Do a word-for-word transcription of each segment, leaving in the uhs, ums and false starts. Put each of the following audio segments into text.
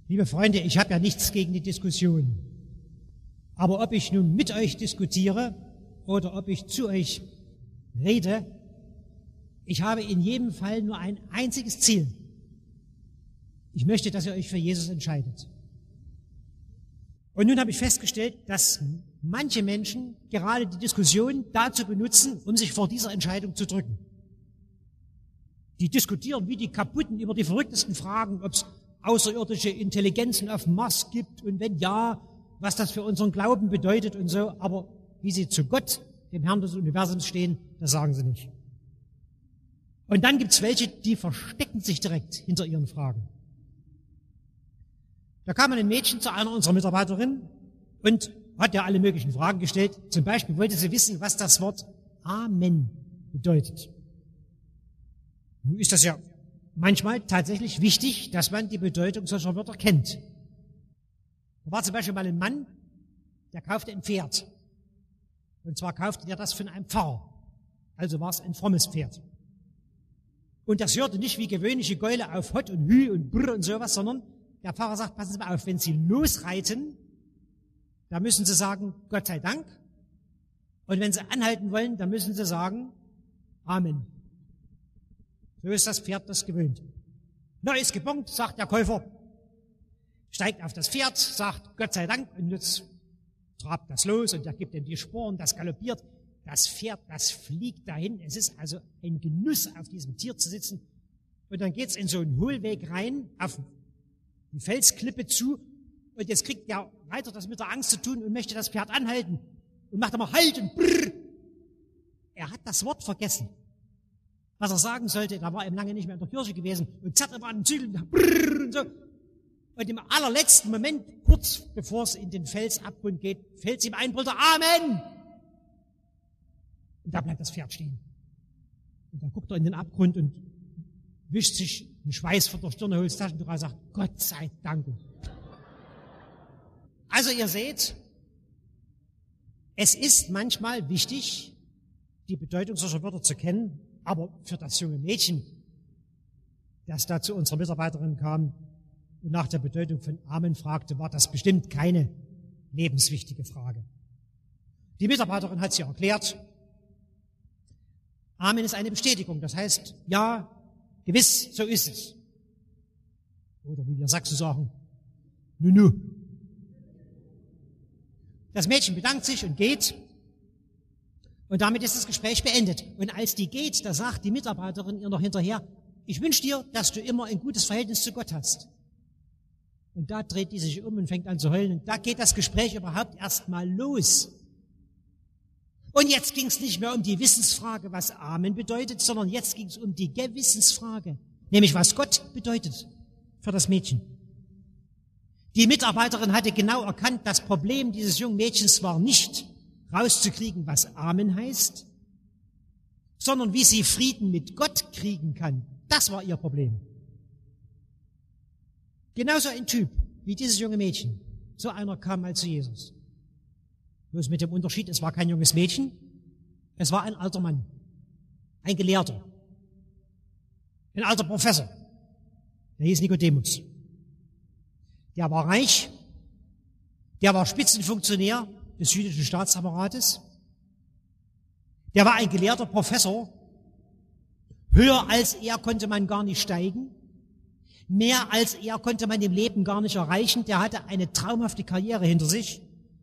Liebe Freunde, ich habe ja nichts gegen die Diskussion. Aber ob ich nun mit euch diskutiere oder ob ich zu euch rede, ich habe in jedem Fall nur ein einziges Ziel. Ich möchte, dass ihr euch für Jesus entscheidet. Und nun habe ich festgestellt, dass manche Menschen gerade die Diskussion dazu benutzen, um sich vor dieser Entscheidung zu drücken. Die diskutieren wie die Kaputten über die verrücktesten Fragen, ob es außerirdische Intelligenzen auf dem Mars gibt und wenn ja, was das für unseren Glauben bedeutet und so. Aber wie sie zu Gott, dem Herrn des Universums, stehen, das sagen sie nicht. Und dann gibt's welche, die verstecken sich direkt hinter ihren Fragen. Da kam ein Mädchen zu einer unserer Mitarbeiterinnen und hat ja alle möglichen Fragen gestellt. Zum Beispiel wollte sie wissen, was das Wort Amen bedeutet. Nun ist das ja manchmal tatsächlich wichtig, dass man die Bedeutung solcher Wörter kennt. Da war zum Beispiel mal ein Mann, der kaufte ein Pferd. Und zwar kaufte der das von einem Pfarrer. Also war es ein frommes Pferd. Und das hörte nicht wie gewöhnliche Geule auf Hott und Hü und Brr und sowas, sondern der Pfarrer sagt, passen Sie mal auf, wenn Sie losreiten, da müssen Sie sagen, Gott sei Dank. Und wenn Sie anhalten wollen, dann müssen Sie sagen, Amen. So ist das Pferd das gewöhnt. Na, ist gebongt, sagt der Käufer, steigt auf das Pferd, sagt Gott sei Dank und jetzt trabt das los und er gibt ihm die Sporen, das galoppiert. Das Pferd, das fliegt dahin. Es ist also ein Genuss, auf diesem Tier zu sitzen. Und dann geht's in so einen Hohlweg rein, auf die Felsklippe zu. Und jetzt kriegt der Reiter das mit der Angst zu tun und möchte das Pferd anhalten. Und macht immer Halt und Brrr. Er hat das Wort vergessen, was er sagen sollte. Da war er lange nicht mehr in der Kirche gewesen. Und zerrt immer an den Zügel und Brrr und so. Und im allerletzten Moment, kurz bevor es in den Felsabgrund geht, fällt ihm ein, brüllt er Amen. Und da bleibt das Pferd stehen. Und dann guckt er in den Abgrund und wischt sich den Schweiß von der Stirn, holt das Taschentuch und sagt, Gott sei Dank. Also ihr seht, es ist manchmal wichtig, die Bedeutung solcher Wörter zu kennen, aber für das junge Mädchen, das da zu unserer Mitarbeiterin kam und nach der Bedeutung von Amen fragte, war das bestimmt keine lebenswichtige Frage. Die Mitarbeiterin hat sie erklärt, Amen ist eine Bestätigung, das heißt, ja, gewiss, so ist es. Oder wie wir Sachsen sagen, nu, nu. Das Mädchen bedankt sich und geht und damit ist das Gespräch beendet. Und als die geht, da sagt die Mitarbeiterin ihr noch hinterher, ich wünsche dir, dass du immer ein gutes Verhältnis zu Gott hast. Und da dreht die sich um und fängt an zu heulen und da geht das Gespräch überhaupt erst mal los. Und jetzt ging es nicht mehr um die Wissensfrage, was Amen bedeutet, sondern jetzt ging es um die Gewissensfrage, nämlich was Gott bedeutet für das Mädchen. Die Mitarbeiterin hatte genau erkannt, das Problem dieses jungen Mädchens war nicht rauszukriegen, was Amen heißt, sondern wie sie Frieden mit Gott kriegen kann. Das war ihr Problem. Genauso ein Typ wie dieses junge Mädchen. So einer kam mal zu Jesus. Bloß mit dem Unterschied, es war kein junges Mädchen, es war ein alter Mann, ein Gelehrter, ein alter Professor, der hieß Nikodemus. Der war reich, der war Spitzenfunktionär des jüdischen Staatsapparates, der war ein gelehrter Professor, höher als er konnte man gar nicht steigen, mehr als er konnte man im Leben gar nicht erreichen, der hatte eine traumhafte Karriere hinter sich.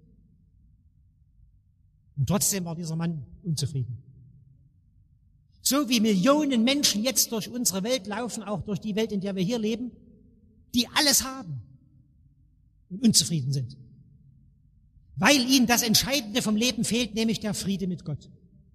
Und trotzdem war dieser Mann unzufrieden. So wie Millionen Menschen jetzt durch unsere Welt laufen, auch durch die Welt, in der wir hier leben, die alles haben und unzufrieden sind. Weil ihnen das Entscheidende vom Leben fehlt, nämlich der Friede mit Gott.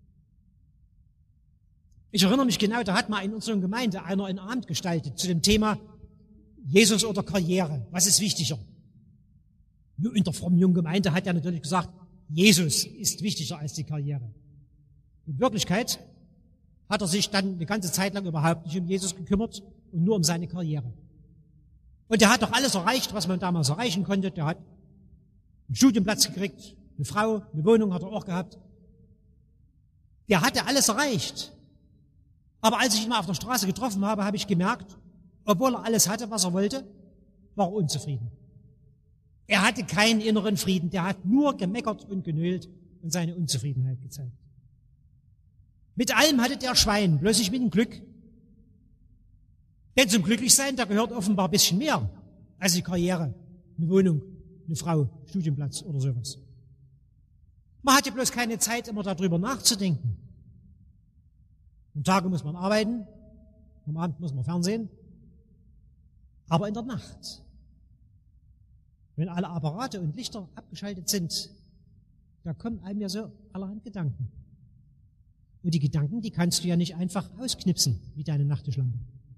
Ich erinnere mich genau, da hat mal in unserer Gemeinde einer einen Abend gestaltet zu dem Thema Jesus oder Karriere. Was ist wichtiger? Nur in der frommen jungen Gemeinde hat er natürlich gesagt, Jesus ist wichtiger als die Karriere. In Wirklichkeit hat er sich dann eine ganze Zeit lang überhaupt nicht um Jesus gekümmert und nur um seine Karriere. Und er hat doch alles erreicht, was man damals erreichen konnte. Der hat einen Studienplatz gekriegt, eine Frau, eine Wohnung hat er auch gehabt. Der hatte alles erreicht. Aber als ich ihn mal auf der Straße getroffen habe, habe ich gemerkt, obwohl er alles hatte, was er wollte, war er unzufrieden. Er hatte keinen inneren Frieden, der hat nur gemeckert und genölt und seine Unzufriedenheit gezeigt. Mit allem hatte der Schwein, bloß nicht mit dem Glück. Denn zum Glücklichsein, da gehört offenbar ein bisschen mehr als die Karriere, eine Wohnung, eine Frau, Studienplatz oder sowas. Man hatte bloß keine Zeit, immer darüber nachzudenken. Am Tage muss man arbeiten, am Abend muss man Fernsehen, aber in der Nacht, wenn alle Apparate und Lichter abgeschaltet sind, da kommen einem ja so allerhand Gedanken. Und die Gedanken, die kannst du ja nicht einfach ausknipsen, wie deine Nachttischlampe.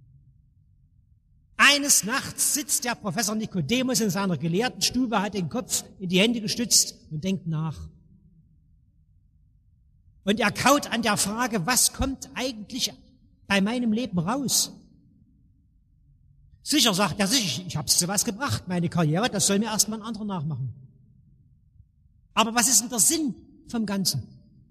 Eines Nachts sitzt der Professor Nikodemus in seiner gelehrten Stube, hat den Kopf in die Hände gestützt und denkt nach. Und er kaut an der Frage, was kommt eigentlich bei meinem Leben raus? Sicher, sagt er sich, ich hab's zu was gebracht, meine Karriere, das soll mir erstmal ein anderer nachmachen. Aber was ist denn der Sinn vom Ganzen?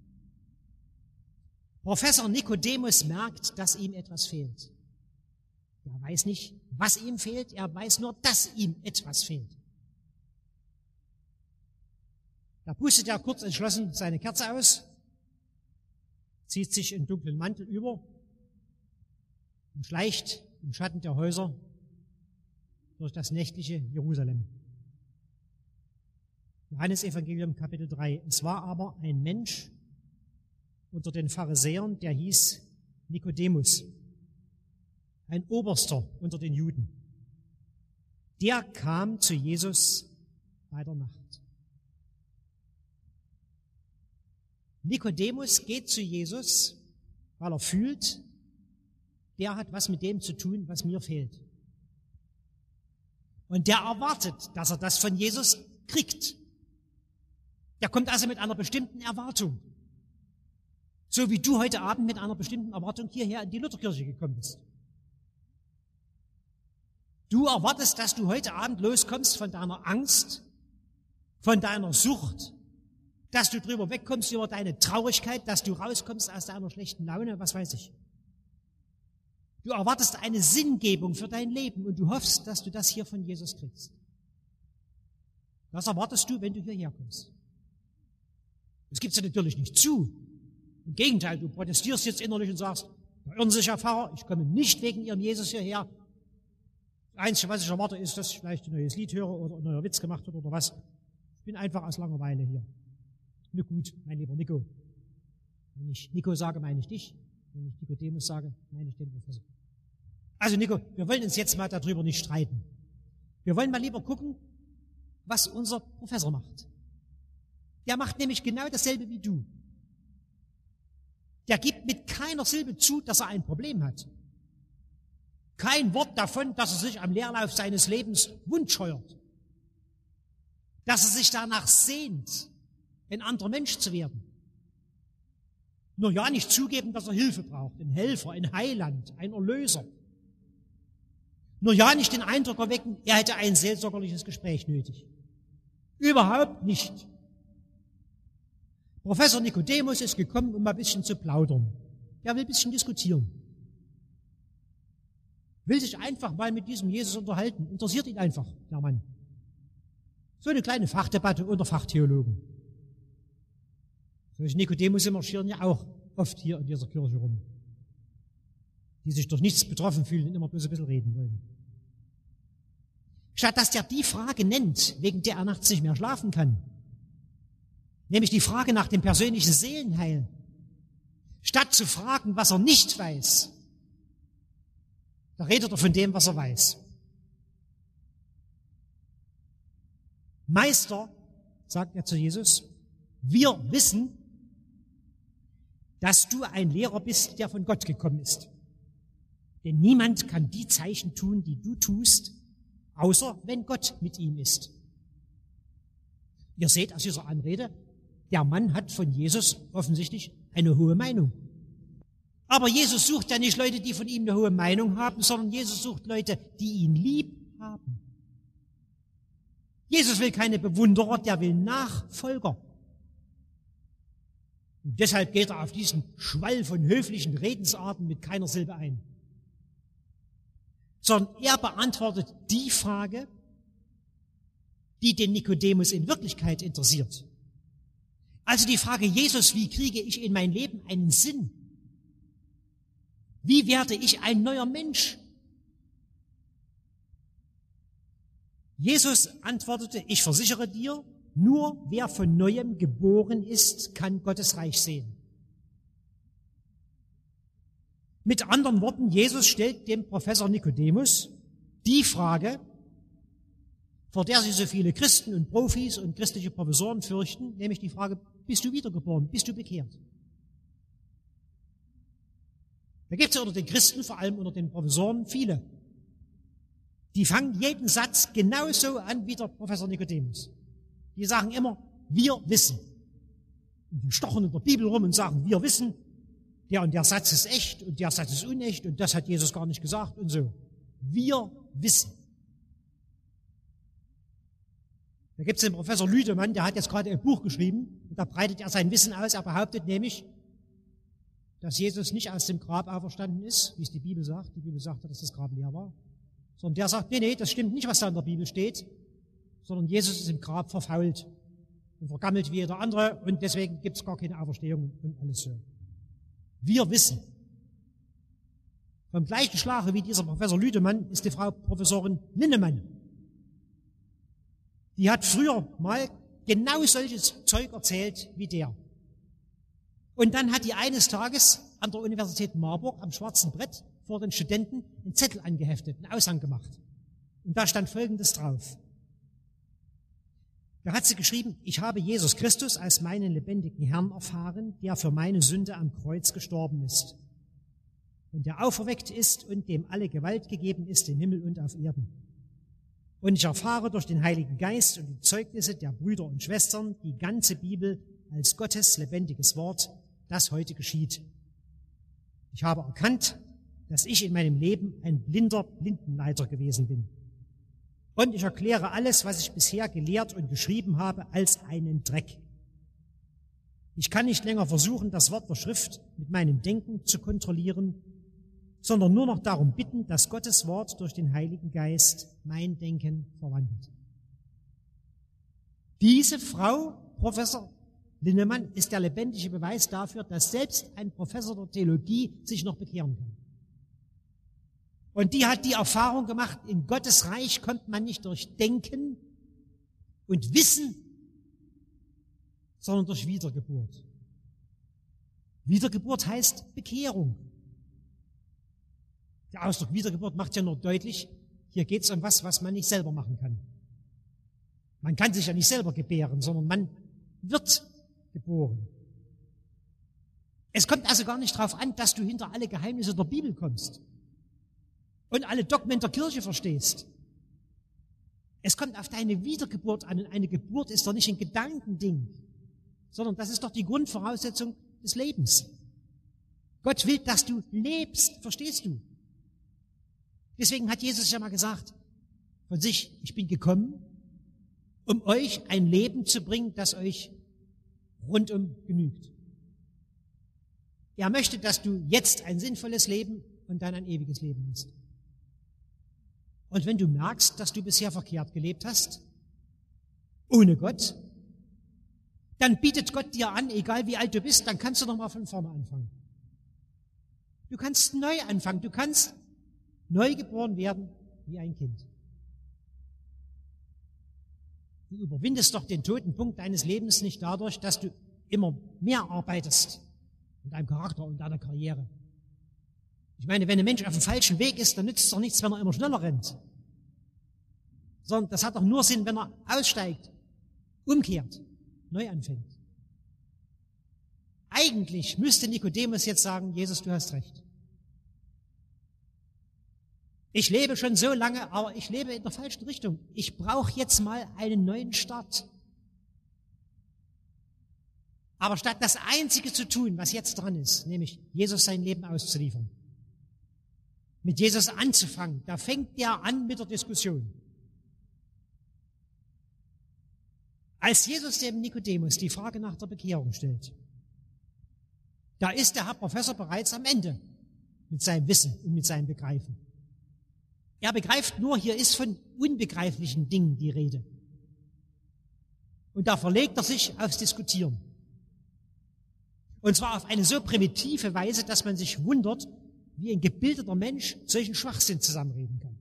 Professor Nikodemus merkt, dass ihm etwas fehlt. Er weiß nicht, was ihm fehlt, er weiß nur, dass ihm etwas fehlt. Da pustet er kurz entschlossen seine Kerze aus, zieht sich einen dunklen Mantel über und schleicht im Schatten der Häuser durch das nächtliche Jerusalem. Johannesevangelium Kapitel drei. Es war aber ein Mensch unter den Pharisäern, der hieß Nikodemus, ein Oberster unter den Juden. Der kam zu Jesus bei der Nacht. Nikodemus geht zu Jesus, weil er fühlt, der hat was mit dem zu tun, was mir fehlt. Und der erwartet, dass er das von Jesus kriegt. Der kommt also mit einer bestimmten Erwartung. So wie du heute Abend mit einer bestimmten Erwartung hierher in die Lutherkirche gekommen bist. Du erwartest, dass du heute Abend loskommst von deiner Angst, von deiner Sucht, dass du drüber wegkommst über deine Traurigkeit, dass du rauskommst aus deiner schlechten Laune, was weiß ich. Du erwartest eine Sinngebung für dein Leben und du hoffst, dass du das hier von Jesus kriegst. Das erwartest du, wenn du hierher kommst. Das gibst du natürlich nicht zu. Im Gegenteil, du protestierst jetzt innerlich und sagst, da irren sich, Herr Pfarrer, ich komme nicht wegen Ihrem Jesus hierher. Das Einzige, was ich erwarte, ist, dass ich vielleicht ein neues Lied höre oder ein neuer Witz gemacht wird oder was. Ich bin einfach aus Langeweile hier. Nur gut, mein lieber Nico. Wenn ich Nico sage, meine ich dich. Wenn ich Nikodemus sage, meine ich den Professor. Also Nico, wir wollen uns jetzt mal darüber nicht streiten. Wir wollen mal lieber gucken, was unser Professor macht. Der macht nämlich genau dasselbe wie du. Der gibt mit keiner Silbe zu, dass er ein Problem hat. Kein Wort davon, dass er sich am Leerlauf seines Lebens wundscheuert. Dass er sich danach sehnt, ein anderer Mensch zu werden. Nur ja nicht zugeben, dass er Hilfe braucht, ein Helfer, ein Heiland, ein Erlöser. Nur ja nicht den Eindruck erwecken, er hätte ein seelsorgerliches Gespräch nötig. Überhaupt nicht. Professor Nikodemus ist gekommen, um mal ein bisschen zu plaudern. Er will ein bisschen diskutieren. Will sich einfach mal mit diesem Jesus unterhalten. Interessiert ihn einfach, der Mann. So eine kleine Fachdebatte unter Fachtheologen. Solche Nikodemus marschieren ja auch oft hier in dieser Kirche rum. Die sich durch nichts betroffen fühlen und immer bloß ein bisschen reden wollen. Statt dass der die Frage nennt, wegen der er nachts nicht mehr schlafen kann, nämlich die Frage nach dem persönlichen Seelenheil, statt zu fragen, was er nicht weiß, da redet er von dem, was er weiß. Meister, sagt er zu Jesus, wir wissen, dass du ein Lehrer bist, der von Gott gekommen ist. Denn niemand kann die Zeichen tun, die du tust, außer wenn Gott mit ihm ist. Ihr seht aus dieser Anrede, der Mann hat von Jesus offensichtlich eine hohe Meinung. Aber Jesus sucht ja nicht Leute, die von ihm eine hohe Meinung haben, sondern Jesus sucht Leute, die ihn lieb haben. Jesus will keine Bewunderer, der will Nachfolger. Und deshalb geht er auf diesen Schwall von höflichen Redensarten mit keiner Silbe ein. sondern er beantwortet die Frage, die den Nikodemus in Wirklichkeit interessiert. Also die Frage, Jesus, wie kriege ich in mein Leben einen Sinn? Wie werde ich ein neuer Mensch? Jesus antwortete, ich versichere dir, nur wer von Neuem geboren ist, kann Gottes Reich sehen. Mit anderen Worten, Jesus stellt dem Professor Nikodemus die Frage, vor der sich so viele Christen und Profis und christliche Professoren fürchten, nämlich die Frage, bist du wiedergeboren, bist du bekehrt? Da gibt es ja unter den Christen, vor allem unter den Professoren, viele. Die fangen jeden Satz genauso an wie der Professor Nikodemus. Die sagen immer, wir wissen. Und die stochen in der Bibel rum und sagen, wir wissen, der und der Satz ist echt und der Satz ist unecht und das hat Jesus gar nicht gesagt und so. Wir wissen. Da gibt es den Professor Lüdemann, der hat jetzt gerade ein Buch geschrieben und da breitet er sein Wissen aus. Er behauptet nämlich, dass Jesus nicht aus dem Grab auferstanden ist, wie es die Bibel sagt. Die Bibel sagt, dass das Grab leer war. Sondern der sagt, nee, nee, das stimmt nicht, was da in der Bibel steht, sondern Jesus ist im Grab verfault und vergammelt wie jeder andere und deswegen gibt es gar keine Auferstehung und alles so. Wir wissen. Vom gleichen Schlage wie dieser Professor Lüdemann ist die Frau Professorin Linnemann. Die hat früher mal genau solches Zeug erzählt wie der. Und dann hat die eines Tages an der Universität Marburg am schwarzen Brett vor den Studenten einen Zettel angeheftet, einen Aushang gemacht. Und da stand Folgendes drauf. Da hat sie geschrieben, ich habe Jesus Christus als meinen lebendigen Herrn erfahren, der für meine Sünde am Kreuz gestorben ist und der auferweckt ist und dem alle Gewalt gegeben ist im Himmel und auf Erden. Und ich erfahre durch den Heiligen Geist und die Zeugnisse der Brüder und Schwestern die ganze Bibel als Gottes lebendiges Wort, das heute geschieht. Ich habe erkannt, dass ich in meinem Leben ein blinder Blindenleiter gewesen bin. Und ich erkläre alles, was ich bisher gelehrt und geschrieben habe, als einen Dreck. Ich kann nicht länger versuchen, das Wort der Schrift mit meinem Denken zu kontrollieren, sondern nur noch darum bitten, dass Gottes Wort durch den Heiligen Geist mein Denken verwandelt. Diese Frau, Professor Linnemann, ist der lebendige Beweis dafür, dass selbst ein Professor der Theologie sich noch bekehren kann. Und die hat die Erfahrung gemacht, in Gottes Reich kommt man nicht durch Denken und Wissen, sondern durch Wiedergeburt. Wiedergeburt heißt Bekehrung. Der Ausdruck Wiedergeburt macht ja nur deutlich, hier geht es um was, was man nicht selber machen kann. Man kann sich ja nicht selber gebären, sondern man wird geboren. Es kommt also gar nicht darauf an, dass du hinter alle Geheimnisse der Bibel kommst und alle Dogmen der Kirche verstehst. Es kommt auf deine Wiedergeburt an. Und eine Geburt ist doch nicht ein Gedankending, sondern das ist doch die Grundvoraussetzung des Lebens. Gott will, dass du lebst, verstehst du? Deswegen hat Jesus ja mal gesagt von sich, ich bin gekommen, um euch ein Leben zu bringen, das euch rundum genügt. Er möchte, dass du jetzt ein sinnvolles Leben und dann ein ewiges Leben hast. Und wenn du merkst, dass du bisher verkehrt gelebt hast, ohne Gott, dann bietet Gott dir an, egal wie alt du bist, dann kannst du noch mal von vorne anfangen. Du kannst neu anfangen, du kannst neu geboren werden wie ein Kind. Du überwindest doch den toten Punkt deines Lebens nicht dadurch, dass du immer mehr arbeitest an deinem Charakter und deiner Karriere. Ich meine, wenn ein Mensch auf dem falschen Weg ist, dann nützt es doch nichts, wenn er immer schneller rennt. Sondern das hat doch nur Sinn, wenn er aussteigt, umkehrt, neu anfängt. Eigentlich müsste Nikodemus jetzt sagen, Jesus, du hast recht. Ich lebe schon so lange, aber ich lebe in der falschen Richtung. Ich brauche jetzt mal einen neuen Start. Aber statt das Einzige zu tun, was jetzt dran ist, nämlich Jesus sein Leben auszuliefern, mit Jesus anzufangen, da fängt der an mit der Diskussion. Als Jesus dem Nikodemus die Frage nach der Bekehrung stellt, da ist der Herr Professor bereits am Ende mit seinem Wissen und mit seinem Begreifen. Er begreift nur, hier ist von unbegreiflichen Dingen die Rede. Und da verlegt er sich aufs Diskutieren. Und zwar auf eine so primitive Weise, dass man sich wundert, wie ein gebildeter Mensch solchen Schwachsinn zusammenreden kann.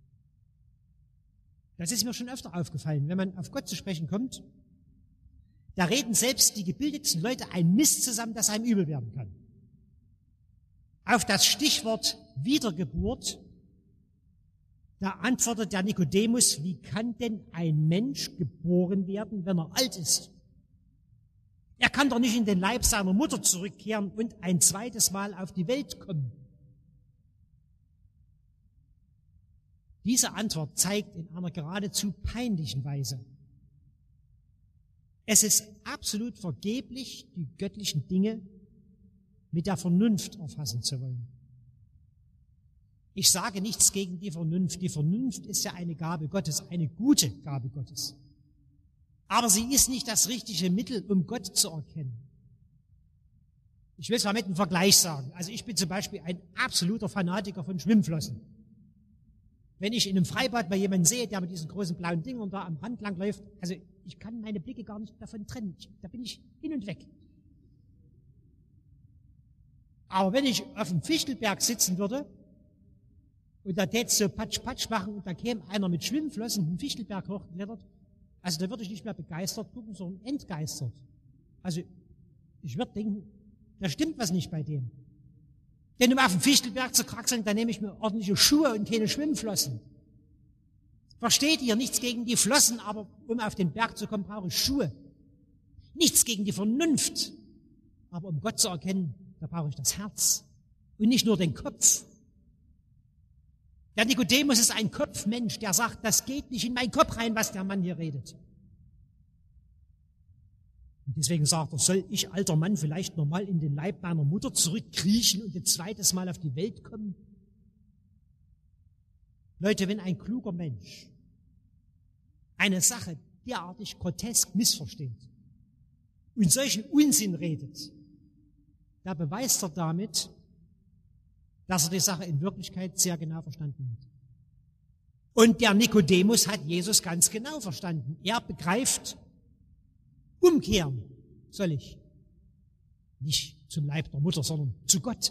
Das ist mir schon öfter aufgefallen. Wenn man auf Gott zu sprechen kommt, da reden selbst die gebildetsten Leute ein Mist zusammen, das einem übel werden kann. Auf das Stichwort Wiedergeburt, da antwortet der Nikodemus, wie kann denn ein Mensch geboren werden, wenn er alt ist? Er kann doch nicht in den Leib seiner Mutter zurückkehren und ein zweites Mal auf die Welt kommen. Diese Antwort zeigt in einer geradezu peinlichen Weise: Es ist absolut vergeblich, die göttlichen Dinge mit der Vernunft erfassen zu wollen. Ich sage nichts gegen die Vernunft. Die Vernunft ist ja eine Gabe Gottes, eine gute Gabe Gottes. Aber sie ist nicht das richtige Mittel, um Gott zu erkennen. Ich will es mal mit einem Vergleich sagen. Also ich bin zum Beispiel ein absoluter Fanatiker von Schwimmflossen. Wenn ich in einem Freibad bei jemandem sehe, der mit diesen großen blauen Dingern da am Rand lang läuft, also ich kann meine Blicke gar nicht davon trennen. Ich, da bin ich hin und weg. Aber wenn ich auf dem Fichtelberg sitzen würde und da täte so Patsch, Patsch machen und da käme einer mit Schwimmflossen den Fichtelberg hochklettert, also da würde ich nicht mehr begeistert gucken, sondern entgeistert. Also ich würde denken, da stimmt was nicht bei dem. Denn um auf dem Fichtelberg zu kraxeln, da nehme ich mir ordentliche Schuhe und keine Schwimmflossen. Versteht ihr? Nichts gegen die Flossen, aber um auf den Berg zu kommen, brauche ich Schuhe. Nichts gegen die Vernunft, aber um Gott zu erkennen, da brauche ich das Herz und nicht nur den Kopf. Der Nikodemus ist ein Kopfmensch, der sagt, das geht nicht in meinen Kopf rein, was der Mann hier redet. Und deswegen sagt er, soll ich, alter Mann, vielleicht nochmal in den Leib meiner Mutter zurückkriechen und ein zweites Mal auf die Welt kommen? Leute, wenn ein kluger Mensch eine Sache derartig grotesk missversteht und solchen Unsinn redet, da beweist er damit, dass er die Sache in Wirklichkeit sehr genau verstanden hat. Und der Nikodemus hat Jesus ganz genau verstanden. Er begreift, umkehren soll ich. Nicht zum Leib der Mutter, sondern zu Gott.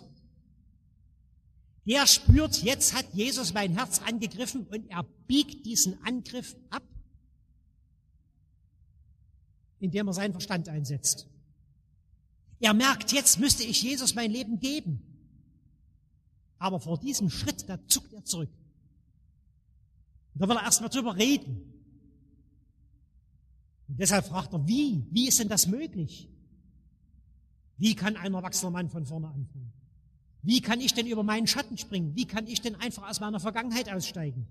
Der spürt, jetzt hat Jesus mein Herz angegriffen und er biegt diesen Angriff ab, indem er seinen Verstand einsetzt. Er merkt, jetzt müsste ich Jesus mein Leben geben. Aber vor diesem Schritt, da zuckt er zurück. Und da will er erst mal drüber reden. Und deshalb fragt er, wie? Wie ist denn das möglich? Wie kann ein erwachsener Mann von vorne anfangen? Wie kann ich denn über meinen Schatten springen? Wie kann ich denn einfach aus meiner Vergangenheit aussteigen?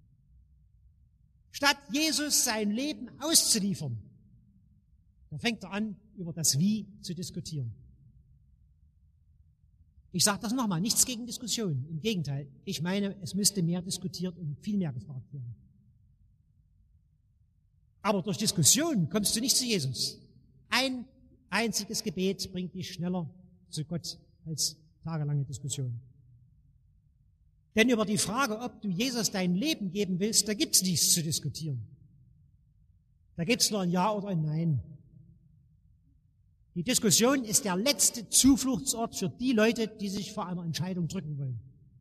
Statt Jesus sein Leben auszuliefern, da fängt er an, über das Wie zu diskutieren. Ich sage das nochmal, nichts gegen Diskussion. Im Gegenteil, ich meine, es müsste mehr diskutiert und viel mehr gefragt werden. Aber durch Diskussion kommst du nicht zu Jesus. Ein einziges Gebet bringt dich schneller zu Gott als tagelange Diskussion. Denn über die Frage, ob du Jesus dein Leben geben willst, da gibt's nichts zu diskutieren. Da gibt's nur ein Ja oder ein Nein. Die Diskussion ist der letzte Zufluchtsort für die Leute, die sich vor einer Entscheidung drücken wollen.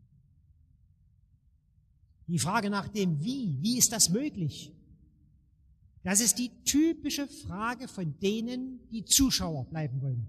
Die Frage nach dem Wie, wie ist das möglich? Das ist die typische Frage von denen, die Zuschauer bleiben wollen.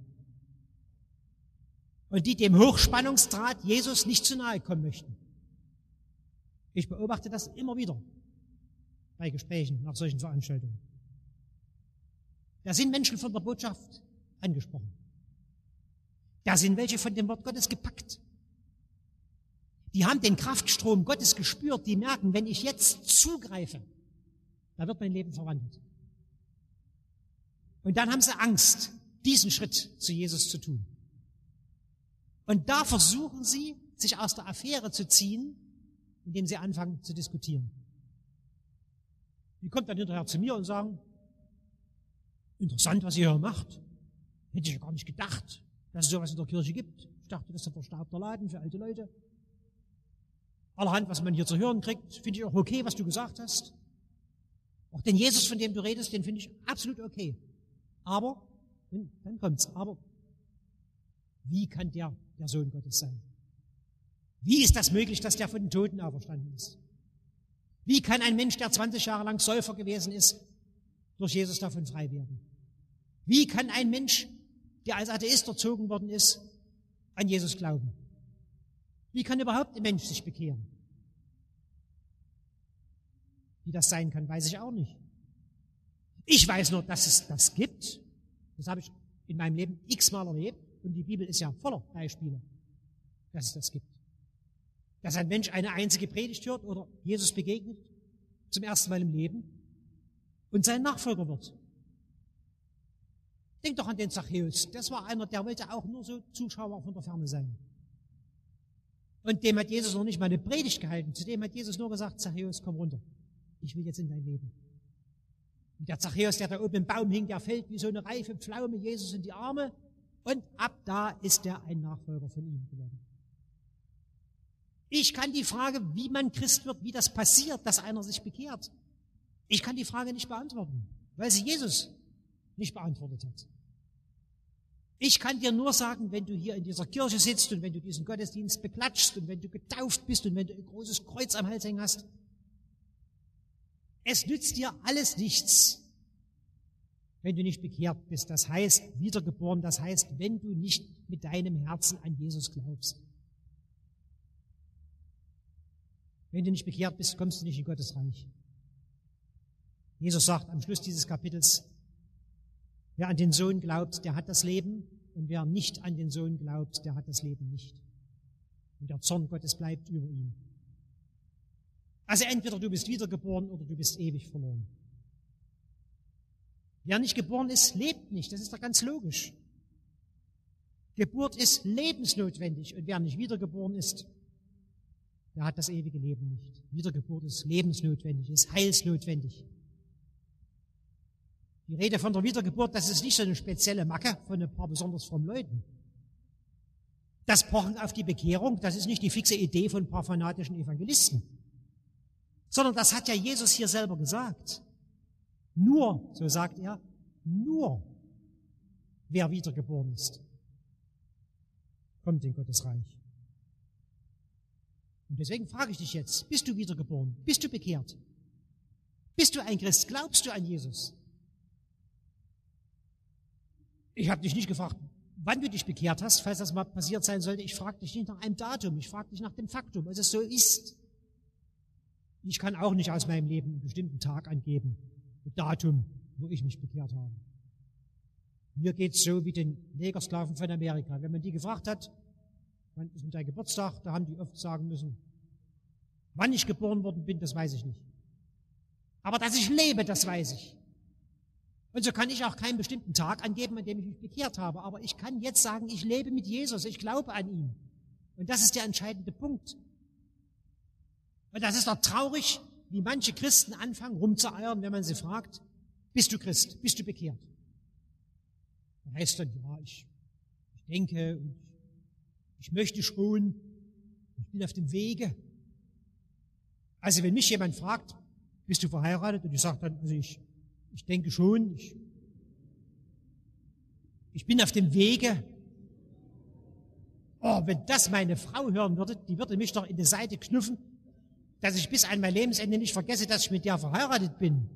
Und die dem Hochspannungsdraht Jesus nicht zu nahe kommen möchten. Ich beobachte das immer wieder bei Gesprächen nach solchen Veranstaltungen. Da sind Menschen von der Botschaft angesprochen. Da sind welche von dem Wort Gottes gepackt. Die haben den Kraftstrom Gottes gespürt, die merken, wenn ich jetzt zugreife, da wird mein Leben verwandelt. Und dann haben sie Angst, diesen Schritt zu Jesus zu tun. Und da versuchen sie, sich aus der Affäre zu ziehen, indem sie anfangen zu diskutieren. Die kommt dann hinterher zu mir und sagen, interessant, was ihr hier macht. Hätte ich ja gar nicht gedacht, dass es sowas in der Kirche gibt. Ich dachte, das ist ein verstaubter Laden für alte Leute. allerhand, was man hier zu hören kriegt, finde ich auch okay, was du gesagt hast. Auch den Jesus, von dem du redest, den finde ich absolut okay. Aber, dann kommt's, aber wie kann der der Sohn Gottes sein? Wie ist das möglich, dass der von den Toten auferstanden ist? Wie kann ein Mensch, der zwanzig Jahre lang Säufer gewesen ist, durch Jesus davon frei werden? Wie kann ein Mensch, der als Atheist erzogen worden ist, an Jesus glauben? Wie kann überhaupt ein Mensch sich bekehren? Wie das sein kann, weiß ich auch nicht. Ich weiß nur, dass es das gibt. Das habe ich in meinem Leben x-mal erlebt. Und die Bibel ist ja voller Beispiele, dass es das gibt. Dass ein Mensch eine einzige Predigt hört oder Jesus begegnet, zum ersten Mal im Leben, und sein Nachfolger wird. Denk doch an den Zachäus. Das war einer, der wollte auch nur so Zuschauer von der Ferne sein. Und dem hat Jesus noch nicht mal eine Predigt gehalten. Zu dem hat Jesus nur gesagt, Zachäus, komm runter. Ich will jetzt in dein Leben. Und der Zachäus, der da oben im Baum hing, der fällt wie so eine reife Pflaume Jesus in die Arme. Und ab da ist er ein Nachfolger von ihm geworden. Ich kann die Frage, wie man Christ wird, wie das passiert, dass einer sich bekehrt, ich kann die Frage nicht beantworten, weil sie Jesus nicht beantwortet hat. Ich kann dir nur sagen, wenn du hier in dieser Kirche sitzt und wenn du diesen Gottesdienst beklatschst und wenn du getauft bist und wenn du ein großes Kreuz am Hals hängen hast, es nützt dir alles nichts, wenn du nicht bekehrt bist. Das heißt, wiedergeboren, das heißt, wenn du nicht mit deinem Herzen an Jesus glaubst. Wenn du nicht bekehrt bist, kommst du nicht in Gottes Reich. Jesus sagt am Schluss dieses Kapitels, wer an den Sohn glaubt, der hat das Leben, und wer nicht an den Sohn glaubt, der hat das Leben nicht. Und der Zorn Gottes bleibt über ihn. Also entweder du bist wiedergeboren oder du bist ewig verloren. Wer nicht geboren ist, lebt nicht. Das ist doch ganz logisch. Geburt ist lebensnotwendig, und wer nicht wiedergeboren ist, der hat das ewige Leben nicht. Wiedergeburt ist lebensnotwendig, ist heilsnotwendig. Die Rede von der Wiedergeburt, das ist nicht so eine spezielle Macke von ein paar besonders frommen Leuten. Das Pochen auf die Bekehrung, das ist nicht die fixe Idee von ein paar fanatischen Evangelisten, sondern das hat ja Jesus hier selber gesagt. Nur, so sagt er, nur wer wiedergeboren ist, kommt in Gottes Reich. Und deswegen frage ich dich jetzt, bist du wiedergeboren? Bist du bekehrt? Bist du ein Christ? Glaubst du an Jesus? Ich habe dich nicht gefragt, wann du dich bekehrt hast, falls das mal passiert sein sollte. Ich frage dich nicht nach einem Datum, ich frage dich nach dem Faktum, dass es so ist. Ich kann auch nicht aus meinem Leben einen bestimmten Tag angeben, ein Datum, wo ich mich bekehrt habe. Mir geht es so wie den Negersklaven von Amerika. Wenn man die gefragt hat, wann ist denn dein Geburtstag, da haben die oft sagen müssen, wann ich geboren worden bin, das weiß ich nicht. Aber dass ich lebe, das weiß ich. Und so kann ich auch keinen bestimmten Tag angeben, an dem ich mich bekehrt habe. Aber ich kann jetzt sagen, ich lebe mit Jesus, ich glaube an ihn. Und das ist der entscheidende Punkt. Und das ist doch traurig, wie manche Christen anfangen rumzueiern, wenn man sie fragt, bist du Christ, bist du bekehrt? Da heißt dann, ja, ich, ich denke, ich möchte schon, ich bin auf dem Wege. Also wenn mich jemand fragt, bist du verheiratet? Und ich sage dann, also ich, ich denke schon, ich, ich bin auf dem Wege. Oh, wenn das meine Frau hören würde, die würde mich doch in die Seite knuffen, dass ich bis an mein Lebensende nicht vergesse, dass ich mit der verheiratet bin.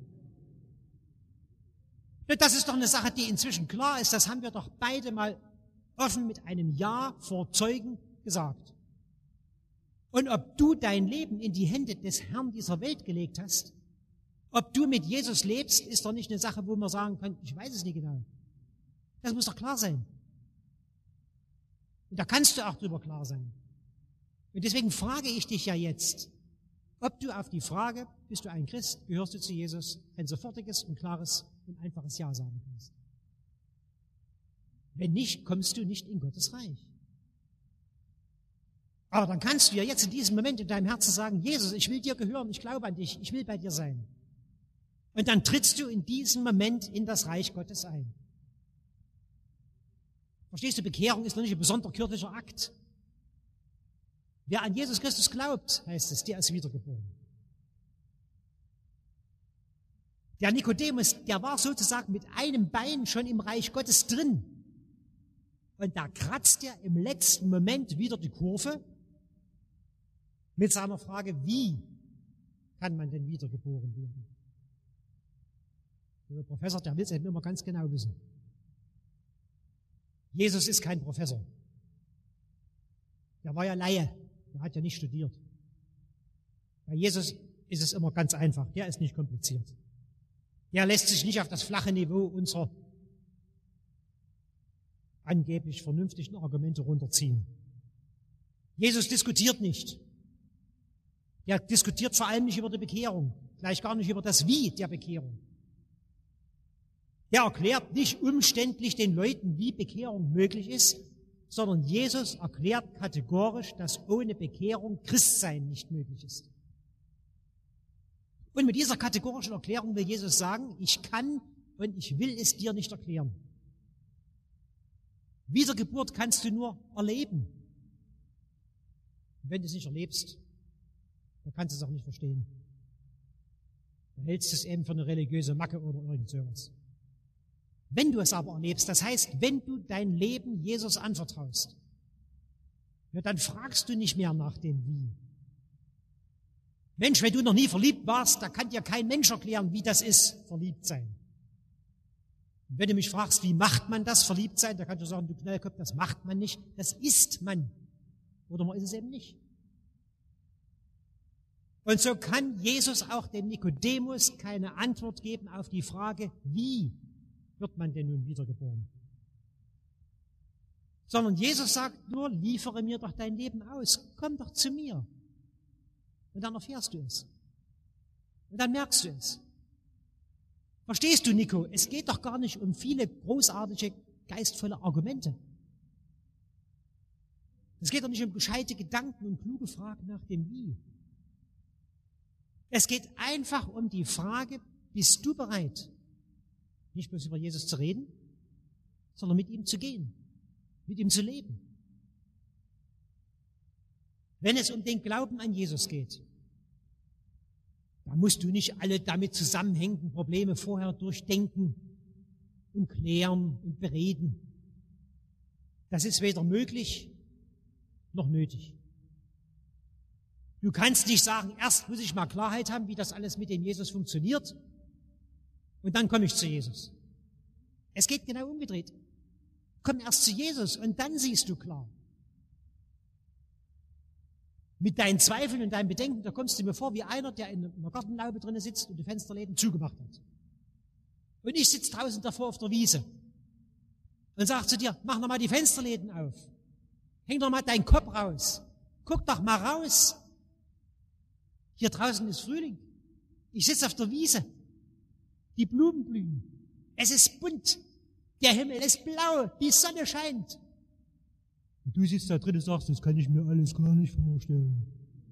Das ist doch eine Sache, die inzwischen klar ist. Das haben wir doch beide mal offen mit einem Ja vor Zeugen gesagt. Und ob du dein Leben in die Hände des Herrn dieser Welt gelegt hast, ob du mit Jesus lebst, ist doch nicht eine Sache, wo man sagen kann, ich weiß es nicht genau. Das muss doch klar sein. Und da kannst du auch drüber klar sein. Und deswegen frage ich dich ja jetzt, ob du auf die Frage, bist du ein Christ, gehörst du zu Jesus, ein sofortiges und klares und einfaches Ja sagen kannst. Wenn nicht, kommst du nicht in Gottes Reich. Aber dann kannst du ja jetzt in diesem Moment in deinem Herzen sagen, Jesus, ich will dir gehören, ich glaube an dich, ich will bei dir sein. Und dann trittst du in diesem Moment in das Reich Gottes ein. Verstehst du, Bekehrung ist noch nicht ein besonderer kirchlicher Akt. Wer an Jesus Christus glaubt, heißt es, der ist wiedergeboren. Der Nikodemus, der war sozusagen mit einem Bein schon im Reich Gottes drin. Und da kratzt er im letzten Moment wieder die Kurve mit seiner Frage, wie kann man denn wiedergeboren werden? Der Professor, der will es eben immer ganz genau wissen. Jesus ist kein Professor. Der war ja Laie, der hat ja nicht studiert. Bei Jesus ist es immer ganz einfach, der ist nicht kompliziert. Der lässt sich nicht auf das flache Niveau unserer angeblich vernünftigen Argumente runterziehen. Jesus diskutiert nicht. Er diskutiert vor allem nicht über die Bekehrung, gleich gar nicht über das Wie der Bekehrung. Er erklärt nicht umständlich den Leuten, wie Bekehrung möglich ist, sondern Jesus erklärt kategorisch, dass ohne Bekehrung Christsein nicht möglich ist. Und mit dieser kategorischen Erklärung will Jesus sagen, ich kann und ich will es dir nicht erklären. Wiedergeburt kannst du nur erleben. Und wenn du es nicht erlebst, dann kannst du es auch nicht verstehen. Dann hältst du es eben für eine religiöse Macke oder irgend sowas. Wenn du es aber erlebst, das heißt, wenn du dein Leben Jesus anvertraust, ja, dann fragst du nicht mehr nach dem Wie. Mensch, wenn du noch nie verliebt warst, da kann dir kein Mensch erklären, wie das ist, verliebt sein. Und wenn du mich fragst, wie macht man das, verliebt sein, da kannst du sagen, du Knallkopf, das macht man nicht, das ist man. Oder man ist es eben nicht. Und so kann Jesus auch dem Nikodemus keine Antwort geben auf die Frage, wie wird man denn nun wiedergeboren? Sondern Jesus sagt nur, liefere mir doch dein Leben aus, komm doch zu mir. Und dann erfährst du es. Und dann merkst du es. Verstehst du, Nico? Es geht doch gar nicht um viele großartige, geistvolle Argumente. Es geht doch nicht um gescheite Gedanken und kluge Fragen nach dem Wie. Es geht einfach um die Frage, bist du bereit, nicht bloß über Jesus zu reden, sondern mit ihm zu gehen, mit ihm zu leben. Wenn es um den Glauben an Jesus geht, da musst du nicht alle damit zusammenhängenden Probleme vorher durchdenken und klären und bereden. Das ist weder möglich noch nötig. Du kannst nicht sagen, erst muss ich mal Klarheit haben, wie das alles mit dem Jesus funktioniert, und dann komme ich zu Jesus. Es geht genau umgedreht. Komm erst zu Jesus und dann siehst du klar. Mit deinen Zweifeln und deinen Bedenken, da kommst du mir vor wie einer, der in einer Gartenlaube drinnen sitzt und die Fensterläden zugemacht hat. Und ich sitze draußen davor auf der Wiese und sage zu dir, mach noch mal die Fensterläden auf. Häng doch mal deinen Kopf raus. Guck doch mal raus. Hier draußen ist Frühling. Ich sitze auf der Wiese. Die Blumen blühen. Es ist bunt. Der Himmel ist blau. Die Sonne scheint. Und du sitzt da drin und sagst, das kann ich mir alles gar nicht vorstellen.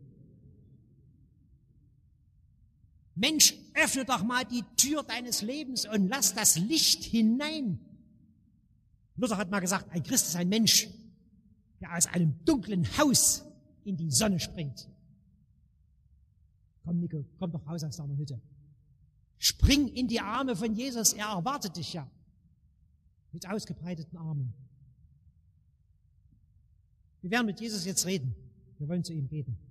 Mensch, öffne doch mal die Tür deines Lebens und lass das Licht hinein. Luther hat mal gesagt, ein Christ ist ein Mensch, der aus einem dunklen Haus in die Sonne springt. Komm, Nico, komm doch raus aus deiner Hütte. Spring in die Arme von Jesus, er erwartet dich ja. Mit ausgebreiteten Armen. Wir werden mit Jesus jetzt reden. Wir wollen zu ihm beten.